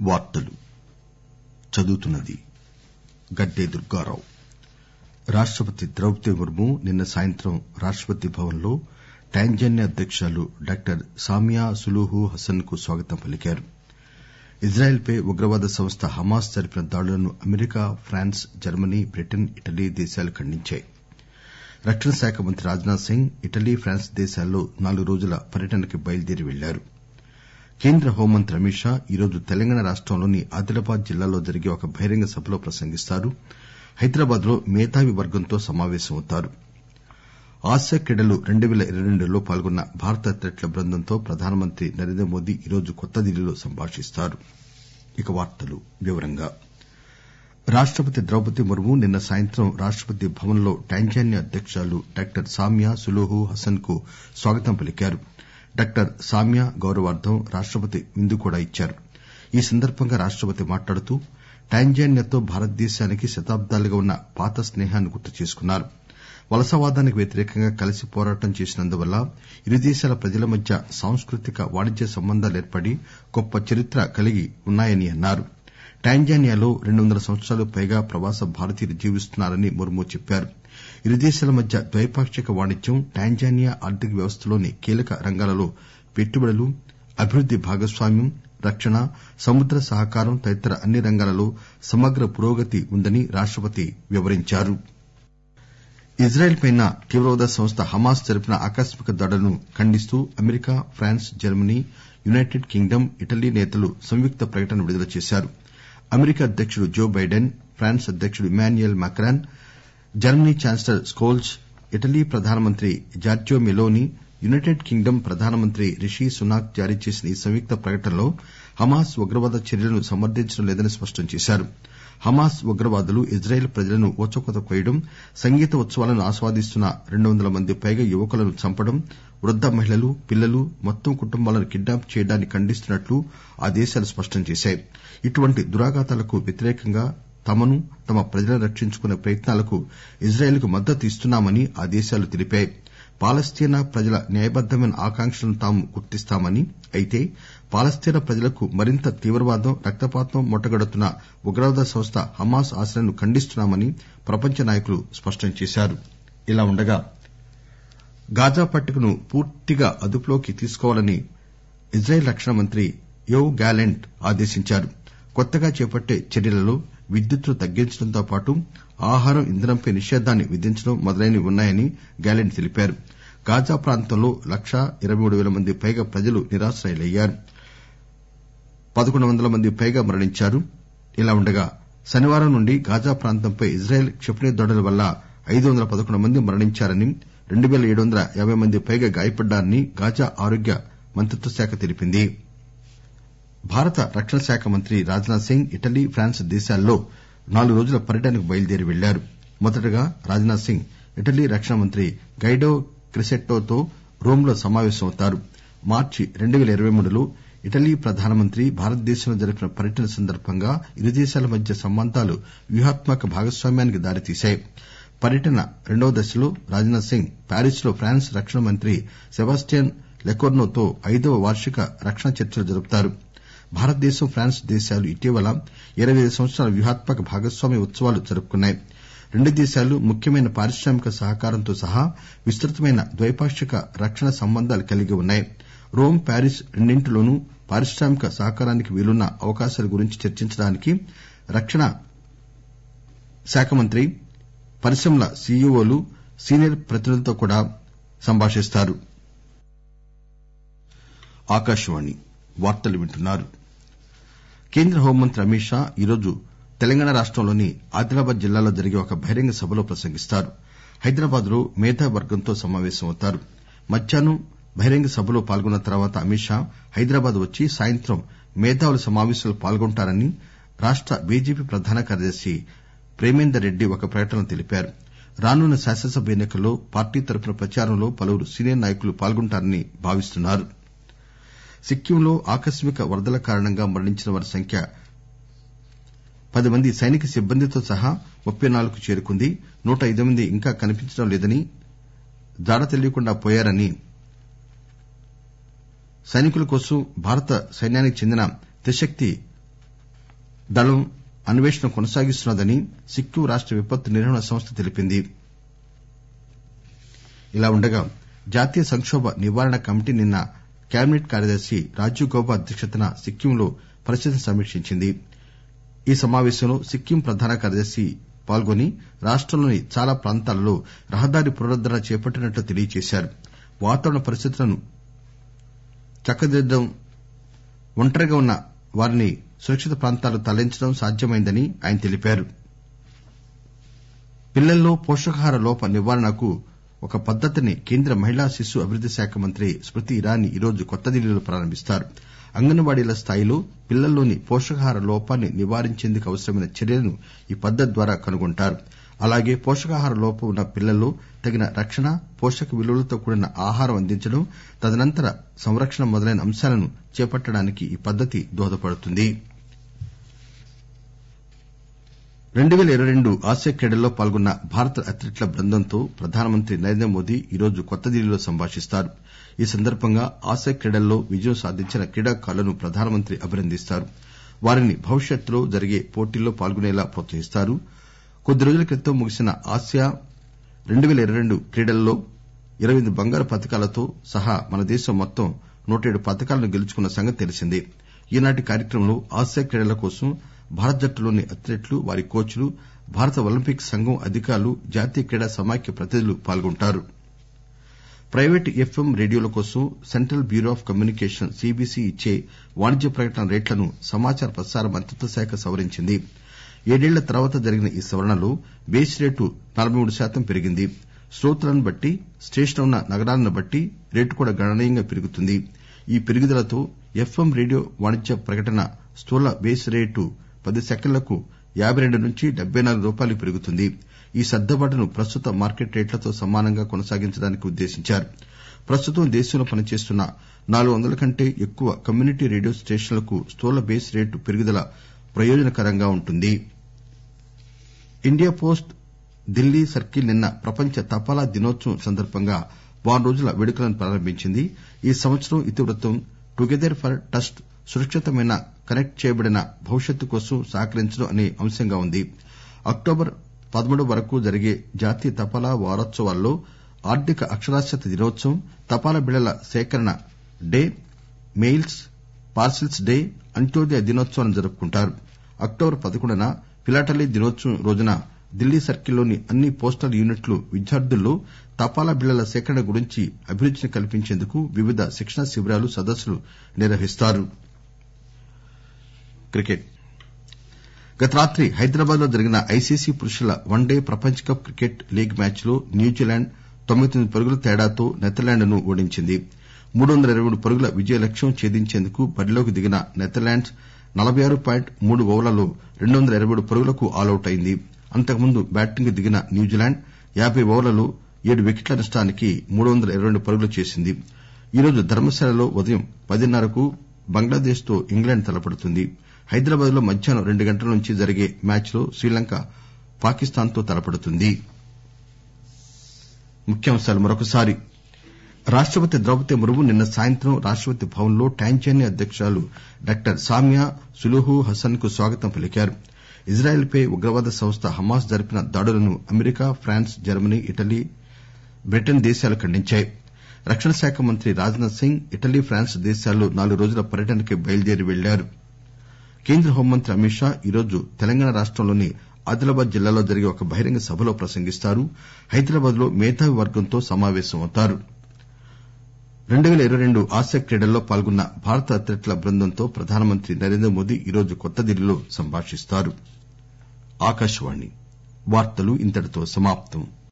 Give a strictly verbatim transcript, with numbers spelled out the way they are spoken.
వార్తలు చదువుతున్నది గడ్డే దుర్గారావు. రాష్టపతి ద్రౌపది ముర్ము నిన్న సాయంత్రం రాష్టపతి భవన్ లో టాంజానియా అధ్యకురాలు డాక్టర్ సామియా సులుహు హసన్ కు స్వాగతం పలికారు. ఇజ్రాయెల్ పై ఉగ్రవాద సంస్థ హమాస్ జరిపిన దాడులను America, France, Germany, Britain, Italy దేశాలు ఖండించాయి. రక్షణ శాఖ మంత్రి రాజ్ నాథ్ సింగ్ ఇటలీ, ఫ్రాన్స్ దేశాల్లో నాలుగు రోజుల పర్యటనకు బయలుదేరి వెళ్లారు. కేంద్ర హోంమంత్రి అమిత్ షా ఈరోజు తెలంగాణ రాష్టంలోని ఆదిలాబాద్ జిల్లాలో జరిగే ఒక బహిరంగ సభలో ప్రసంగిస్తారు. హైదరాబాద్ లో మేధావి వర్గంతో సమావేశమవుతారు. ఆసియా క్రీడలు రెండు పేల ఇరవై రెండులో పాల్గొన్న భారత అథ్లెట్ల బృందంతో ప్రధానమంత్రి నరేంద్ర మోదీ ఈరోజు కొత్తదిల్లీలో సంభాషిస్తారు. రాష్టపతి ద్రౌపది ముర్ము నిన్న సాయంత్రం రాష్టపతి భవన్ లో టాంజానియా అధ్యకురాలు డాక్టర్ సామియా సులుహు హసన్ కు స్వాగతం పలికారు. డాక్టర్ సామియా గౌరవార్ధం రాష్టపతి విందు కూడా ఇచ్చారు. ఈ సందర్బంగా రాష్టపతి మాట్లాడుతూ టాంజానియాతో భారతదేశానికి శతాబ్దాలుగా ఉన్న పాత స్నేహాన్ని గుర్తు చేసుకున్నారు. వలసవాదానికి వ్యతిరేకంగా కలిసి పోరాటం చేసినందువల్ల ఇరు దేశాల ప్రజల మధ్య సాంస్కృతిక, వాణిజ్య సంబంధాలు ఏర్పడి గొప్ప చరిత్ర కలిగి ఉన్నాయని అన్నారు. టాంజానియాలో రెండు వందల సంవత్సరాలకు పైగా ప్రవాస భారతీయులు జీవిస్తున్నారని ముర్ము చెప్పారు. ఇరు దేశాల మధ్య ద్వైపాక్షిక వాణిజ్యం, టాంజానియా ఆర్థిక వ్యవస్థలోని కీలక రంగాలలో పెట్టుబడులు, అభివృద్ది భాగస్వామ్యం, రక్షణ, సముద్ర సహకారం తదితర అన్ని రంగాలలో సమగ్ర పురోగతి ఉందని రాష్టపతి వివరించారు. ఇజ్రాయెల్ పై తీవ్రవాద సంస్థ హమాస్ జరిపిన ఆకస్మిక దాడులను ఖండిస్తూ America, France, Germany, United Kingdom, Italy నేతలు సంయుక్త ప్రకటన విడుదల చేశారు. అమెరికా అధ్యకుడు జో బైడెన్, ఫ్రాన్స్ అధ్యకుడు Emmanuel Macron, Germany chancellor Scholz, Italy ప్రధానమంత్రి జార్జియో మెలోనీ, యునైటెడ్ కింగ్డమ్ ప్రధానమంత్రి రిషీ సునాక్ జారీ చేసిన ఈ సంయుక్త ప్రకటనలో హమాస్ ఉగ్రవాద చర్యలను సమర్దించడం లేదని స్పష్టం చేశారు. హమాస్ ఉగ్రవాదులు ఇజ్రాయెల్ ప్రజలను ఊచకోత కోయడం, సంగీత ఉత్సవాలను ఆస్వాదిస్తున్న రెండు వందల మంది పైగా యువకులను చంపడం, వృద్ద మహిళలు, పిల్లలు, మొత్తం కుటుంబాలను కిడ్నాప్ చేయడాన్ని ఖండిస్తున్నట్లు ఆ దేశాలు స్పష్టం చేశాయి. ఇటువంటి దురాఘాతాలకు వ్యతిరేకంగా తమను, తమ ప్రజలను రక్షించుకునే ప్రయత్నాలకు ఇజ్రాయెల్ కు మద్దతు ఇస్తున్నామని ఆ దేశాలు తెలిపాయి. పాలస్తీనా ప్రజల న్యాయబద్దమైన ఆకాంక్షలను తాము గుర్తిస్తామని, అయితే పాలస్తీనా ప్రజలకు మరింత తీవ్రవాదం, రక్తపాతం మూటగడుతున్న ఉగ్రవాద సంస్థ హమాస్ ఆశయాలను ఖండిస్తున్నామని ప్రపంచ నాయకులు స్పష్టం చేశారు. ఇలా ఉండగా గాజా పట్టికను పూర్తిగా అదుపులోకి తీసుకోవాలని ఇజ్రాయెల్ రక్షణ మంత్రి యోవ్ గ్యాలెంట్ ఆదేశించారు. కొత్తగా చేపట్టే చర్యలలో విద్యుత్తును తగ్గించడంతో పాటు ఆహారం, ఇంధనంపై నిషేధాన్ని విధించడం మొదలైనవి ఉన్నాయని గ్యాలెంట్ తెలిపారు. గాజా ప్రాంతంలో లక్షా ఇరవై మూడు పేల మంది పైగా ప్రజలు నిరాశ్రయులయ్యారు. పదకొండు వందల మంది పైగా మరణించారు. ఇలా ఉండగా శనివారం నుండి గాజా ప్రాంతంపై ఇజ్రాయెల్ క్షిపణి దాడుల వల్ల ఐదు వందల పదకొండు మంది మరణించారని, రెండు పేల ఏడు వందల యాబై మంది పైగా గాయపడ్డారని గాజా ఆరోగ్య మంత్రిత్వ శాఖ తెలిపింది. భారత రక్షణ శాఖ మంత్రి రాజ్ నాథ్ సింగ్ ఇటలీ, ఫ్రాన్స్ దేశాల్లో నాలుగు రోజుల పర్యటనకు బయలుదేరి వెళ్లారు. మొదటగా రాజ్ నాథ్ సింగ్ ఇటలీ రక్షణ మంత్రి గైడో క్రిసెట్టోతో రోమ్ లో సమావేశమవుతారు. మార్చి రెండు పేల ఇరవై మూడులో ఇటలీ ప్రధానమంత్రి భారతదేశంలో జరిపిన పర్యటన సందర్భంగా ఇరు దేశాల మధ్య సంబంధాలు వ్యూహాత్మక భాగస్వామ్యానికి దారితీశాయి. పర్యటన రెండవ దశలో రాజ్ నాథ్ సింగ్ ప్యారిస్ లో ఫ్రాన్స్ రక్షణ మంత్రి సెబాస్టియన్ లెకోర్నోతో ఐదవ వార్షిక రక్షణ చర్చలు జరుపుతారు. భారతదేశం, ఫ్రాన్స్ దేశాలు ఇటీవల ఇరవై ఐదు సంవత్సరాల వ్యూహాత్మక భాగస్వామ్య ఉత్సవాలు జరుపుకున్నాయి. రెండు దేశాలు ముఖ్యమైన పారిశ్రామిక సహకారంతో సహా విస్తృతమైన ద్వైపాక్షిక రక్షణ సంబంధాలు కలిగి ఉన్నాయి. రోమ్, ప్యారిస్ రెండింటిలోనూ పారిశ్రామిక సహకారానికి వీలున్న అవకాశాల గురించి చర్చించడానికి రక్షణ శాఖ మంత్రి పరిశ్రమల సీఈఓలు, సీనియర్ ప్రతినిధులతో కూడా సంభాషిస్తారు. కేంద్ర హోంమంత్రి అమిత్ షా ఈరోజు తెలంగాణ రాష్టంలోని ఆదిలాబాద్ జిల్లాలో జరిగే ఒక బహిరంగ సభలో ప్రసంగిస్తారు. హైదరాబాద్ లో మేధావి వర్గంతో సమావేశమవుతారు. మధ్యాహ్నం బహిరంగ సభలో పాల్గొన్న తర్వాత అమిత్ షా హైదరాబాద్ వచ్చి సాయంత్రం మేధావుల సమావేశంలో పాల్గొంటారని రాష్ట బీజేపీ ప్రధాన కార్యదర్శి ప్రేమేందర్ రెడ్డి ఒక ప్రకటనలో తెలిపారు. రానున్న శాసనసభ ఎన్ని కల్లో పార్టీ తరఫున ప్రచారంలో పలువురు సీనియర్ నాయకులు పాల్గొంటారని భావిస్తున్నారు. సిక్కింలో ఆకస్మిక వరదల కారణంగా మరణించిన వారి సంఖ్య పది మంది సైనిక సిబ్బందితో సహా ముప్పై నాలుగుకు చేరుకుంది. నూట ఐదు మంది ఇంకా కనిపించడం లేదని, జాడ తెలియకుండా పోయారని సైనికుల కోసం భారత సైన్యానికి చెందిన త్రిశక్తి దళం అన్వేషణ కొనసాగిస్తున్నదని సిక్కిం రాష్ట విపత్తు నిర్వహణ సంస్థ తెలిపింది. ఇలా ఉండగా జాతీయ సంకోభ నివారణ కమిటీ నిన్న కేబినెట్ కార్యదర్శి రాజీవ్ గౌబా అధ్యక్షతన సిక్కింలో పరిస్థితిని సమీక్షించింది. ఈ సమావేశంలో సిక్కిం ప్రధాన కార్యదర్శి పాల్గొని రాష్టంలోని చాలా ప్రాంతాలలో రహదారి పునరుద్దరణ చేపట్టినట్లు తెలియజేశారు. వాతావరణ పరిస్థితులను చక్కదిద్దడం, ఒంటరిగా ఉన్న వారిని సురక్షిత ప్రాంతాలకు తరలించడం సాధ్యమైందని ఆయన తెలిపారు. పిల్లల్లో పోషకాహార లోప నివారణకు ఒక పద్దతిని కేంద్ర మహిళా శిశు అభివృద్ది శాఖ మంత్రి స్మృతి ఇరానీ ఈరోజు కొత్త ఢిల్లీలో ప్రారంభిస్తారు. అంగన్వాడీల స్థాయిలో పిల్లల్లోని పోషకాహార లోపాన్ని నివారించేందుకు అవసరమైన చర్యలను ఈ పద్దతి ద్వారా కనుగొంటారు. అలాగే పోషకాహార లోపం ఉన్న పిల్లల్లో తగిన రక్షణ, పోషక విలువలతో కూడిన ఆహారం అందించడం, తదనంతర సంరక్షణ మొదలైన అంశాలను చేపట్టడానికి ఈ పద్దతి దోహదపడుతుంది. రెండు పేల ఇరవై రెండు ఆసియా క్రీడల్లో పాల్గొన్న భారత అథ్లెట్ల బృందంతో ప్రధానమంత్రి నరేంద్ర మోదీ ఈరోజు కొత్త ఢిల్లీలో సంభాషిస్తారు. ఈ సందర్బంగా ఆసియా క్రీడల్లో విజయం సాధించిన క్రీడాకారులను ప్రధానమంత్రి అభినందిస్తారు. వారిని భవిష్యత్తులో జరిగే పోటీల్లో పాల్గొనేలా ప్రోత్సహిస్తారు. కొద్ది రోజుల క్రితం ముగిసిన ఆసియా రెండు పేల ఇరవై రెండు క్రీడల్లో ఇరవై ఎనిమిది బంగారు పతకాలతో సహా మన దేశం మొత్తం నూట ఏడు పతకాలను గెలుచుకున్న సంగతి తెలిసిందే. ఈనాటి కార్యక్రమంలో ఆసియా క్రీడల కోసం భారత జట్టులోని అథ్లెట్లు, వారి కోచ్లు, భారత ఒలింపిక్ సంఘం అధికారులు, జాతీయ క్రీడా సమాఖ్య ప్రతినిధులు పాల్గొంటారు. ప్రైవేటు ఎఫ్ఎం రేడియోల కోసం Central Bureau of Communication CBC ఇచ్చే వాణిజ్య ప్రకటనల రేట్లను సమాచార ప్రసార మంత్రిత్వ శాఖ సవరించింది. ఏడేళ్ల తర్వాత జరిగిన ఈ సవరణలో బేస్ రేటు నలబై మూడు శాతం పెరిగింది. శ్రోతలను బట్టి, స్టేషన్ ఉన్న నగరాలను బట్టి రేటు కూడా గణనీయంగా పెరుగుతుంది. ఈ పెరుగుదలతో ఎఫ్ఎం రేడియో వాణిజ్య ప్రకటన స్థూల బేస్ రేటు పది సెకన్లకు యాబై రెండు నుంచి డెబ్బై నాలుగు రూపాయలకు పెరుగుతుంది. ఈ సర్దుబాటును ప్రస్తుత మార్కెట్ రేట్లతో సమానంగా కొనసాగించడానికి ఉద్దేశించారు. ప్రస్తుతం దేశంలో పనిచేస్తున్న నాలుగు వందల కంటే ఎక్కువ కమ్యూనిటీ రేడియో స్టేషన్లకు స్థూల బేస్ రేటు పెరుగుదల ప్రయోజనకరంగా ఉంటుంది. ఇండియా పోస్ట్ ఢిల్లీ సర్కిల్ నిన్న ప్రపంచ తపాలా దినోత్సవం సందర్భంగా వారం రోజుల వేడుకలను ప్రారంభించింది. ఈ సంవత్సరం ఇతివృత్తం టుగెదర్ ఫర్ ట్రస్ట్, సురక్షితమైన కనెక్ట్ చేయబడిన భవిష్యత్తు కోసం సహకరించడం అనే అంశంగా ఉంది. అక్టోబర్ పదమూడు వరకు జరిగే జాతీయ తపాలా వారోత్సవాల్లో ఆర్థిక అక్షరాస్యత దినోత్సవం, తపాలా బిళ్లల సేకరణ day, mails parcels day, Antyodaya దినోత్సవాలను జరుపుకుంటారు. అక్టోబర్ పదకొండున ఫిలాటలీ దినోత్సవం రోజున ఢిల్లీ సర్కిల్లోని అన్ని పోస్టల్ యూనిట్లు విద్యార్థుల్లో తపాలా బిళ్లల సేకరణ గురించి అభిరుచిని కల్పించేందుకు వివిధ శిక్షణా శిబిరాలు, సదస్సులు నిర్వహిస్తారు. గత రాత్రి హైదరాబాద్ లో జరిగిన ఐసీసీ పురుషుల వన్డే ప్రపంచ కప్ క్రికెట్ లీగ్ మ్యాచ్ లో న్యూజిలాండ్ తొంభై తొమ్మిది పరుగుల తేడాతో నెదర్లాండ్ ను ఓడించింది. మూడు వందల ఇరవై మూడు పరుగుల విజయ లక్ష్యం ఛేదించేందుకు బరిలోకి దిగిన నెదర్లాండ్స్ నలబై ఆరు పాయింట్ మూడు ఓవర్లలో రెండు వందల ఇరవై ఏడు పరుగులకు ఆలౌట్ అయింది. అంతకుముందు బ్యాటింగ్ కు దిగిన న్యూజిలాండ్ యాబై ఓవర్లలో ఏడు వికెట్ల నష్టానికి మూడు వందల ఇరవై రెండు పరుగులు చేసింది. ఈరోజు ధర్మశాలలో ఉదయం పదిన్నరకు బంగ్లాదేశ్ తో ఇంగ్లాండ్ తలపడుతుంది. హైదరాబాద్ లో మధ్యాహ్నం రెండు గంటల నుంచి జరిగే మ్యాచ్ లో శ్రీలంక పాకిస్తాన్ తో తలపడుతుంది. రాష్టపతి ద్రౌపది ముర్ము నిన్న సాయంత్రం రాష్టపతి భవన్ లో టాంజానియా అధ్యకురాలు డాక్టర్ సామియా సులుహు హసన్ కు స్వాగతం పలికారు. ఇజ్రాయెల్ పై ఉగ్రవాద సంస్థ హమాస్ జరిపిన దాడులను America, France, Germany, Italy, Britain దేశాలు ఖండించాయి. రక్షణ శాఖ మంత్రి రాజ్ నాథ్ సింగ్ ఇటలీ, ఫ్రాన్స్ దేశాల్లో నాలుగు రోజుల పర్యటనకి బయలుదేరి వెళ్లారు. కేంద్ర హోంమంత్రి అమిత్ షా ఈరోజు తెలంగాణ రాష్టంలోని ఆదిలాబాద్ జిల్లాలో జరిగే ఒక బహిరంగ సభలో ప్రసంగిస్తారు. హైదరాబాద్ లో మేధావి వర్గంతో సమావేశమవుతారు. రెండు పేల ఇరవై రెండు ఆసియా క్రీడల్లో పాల్గొన్న భారత అథ్లెట్ల బృందంతో ప్రధానమంత్రి నరేంద్ర మోదీ ఈరోజు కొత్త ఢిల్లీలో సంభాషిస్తారు.